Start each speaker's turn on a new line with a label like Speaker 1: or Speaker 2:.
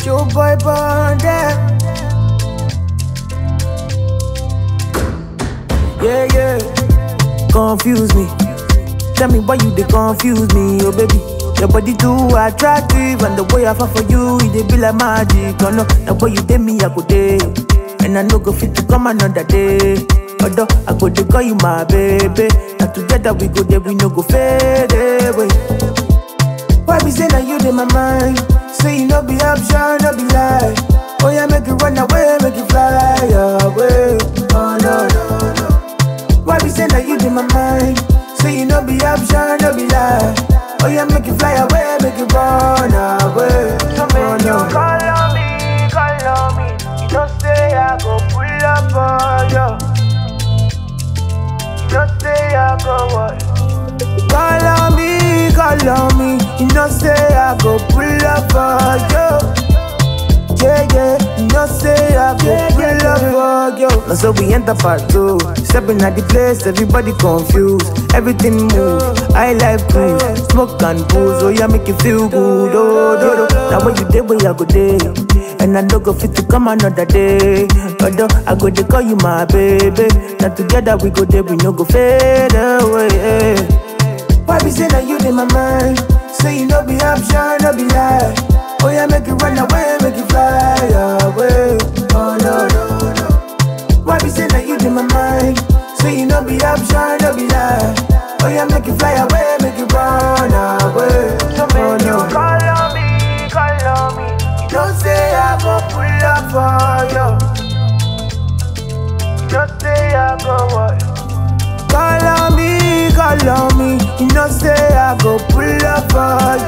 Speaker 1: Joe boy bonded. Yeah, yeah. Confuse me. Tell me why you they confuse me, oh baby. Your body too attractive, and the way I fall for you, it dey be like magic. Oh no, the way you did me, I go day, and I no go fit to come another day. Although I go dey call you my baby, and together we go there, we no go fade away. Why be say that you in my mind? Say you no be option, no be lie. Oh yeah, make it run away, make it fly away. Oh no, no, no. Why be say that you in my mind? Say you no be option, no be lie. Oh yeah, make it fly away, make it run away.
Speaker 2: So make you call on me, call on me. You don't say I go pull up on you. You don't say I go what?
Speaker 1: Call on me. You know say I go pull up for you. Yeah, yeah. You know say I go pull up for you. Now so we enter part 2. Stepping at the place, everybody confused. Everything move. I like cruise, smoke and booze. Oh yeah, make you feel good. Oh, do, do. Now when you day, where I go day, and I no go fit to come another day. Although I go to call you my baby. Now together we go there, we no go fade away. Why be say that you in my mind? Say you no be option, no be lie. Oh yeah, make it run away, make it fly away. Oh no, no, no. Why be say that you in my mind? Say you no be option, no be lie. Oh yeah, make it fly away, make it run away.
Speaker 2: So make you call on me, call on me.
Speaker 1: You don't say I go pull up for you.
Speaker 2: You don't say I go what?
Speaker 1: Call on me. You know say I go pull up for